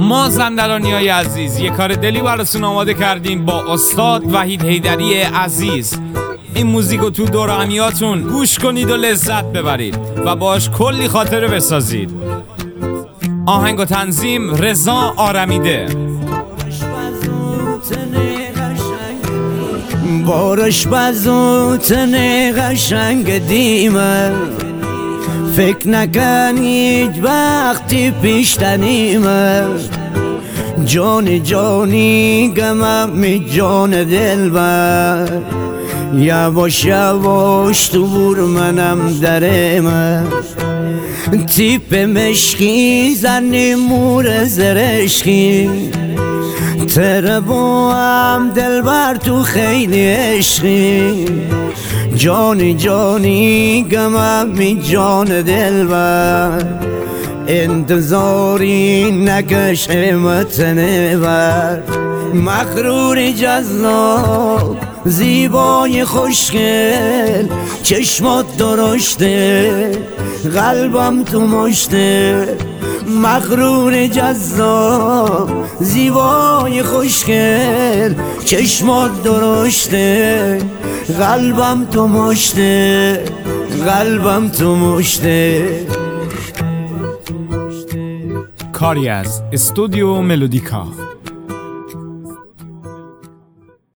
ما زندرانیای عزیز یه کار دلی براتون آماده کردیم با استاد وحید حیدری عزیز. این موزیکو تو دور همیاتون گوش کنید و لذت ببرید و باش کلی خاطره بسازید. آهنگ و تنظیم رضا آرمیده. بارش بزوتن قشنگ دیمه، فکر نکن هیچ وقتی پیشتنیمه. جانی جانی گمم می جان دل بر، یواش یواش تو بور منم درمه. تیپ مشکی زنی مور زرشکی، تره با هم دل بر تو خیلی عشقی. جانی جانی گمم می جان دل بر، انتظاری نکش قیمتنه بر. مغروری جذاب زیبای خوشگل، چشمات درشته قلبم تو مشته. مغرور جذاب زیبای خوشگل، چشمات درشته قلبم تو مشته، قلبم تو مشته. کاری از استودیو ملودیکا.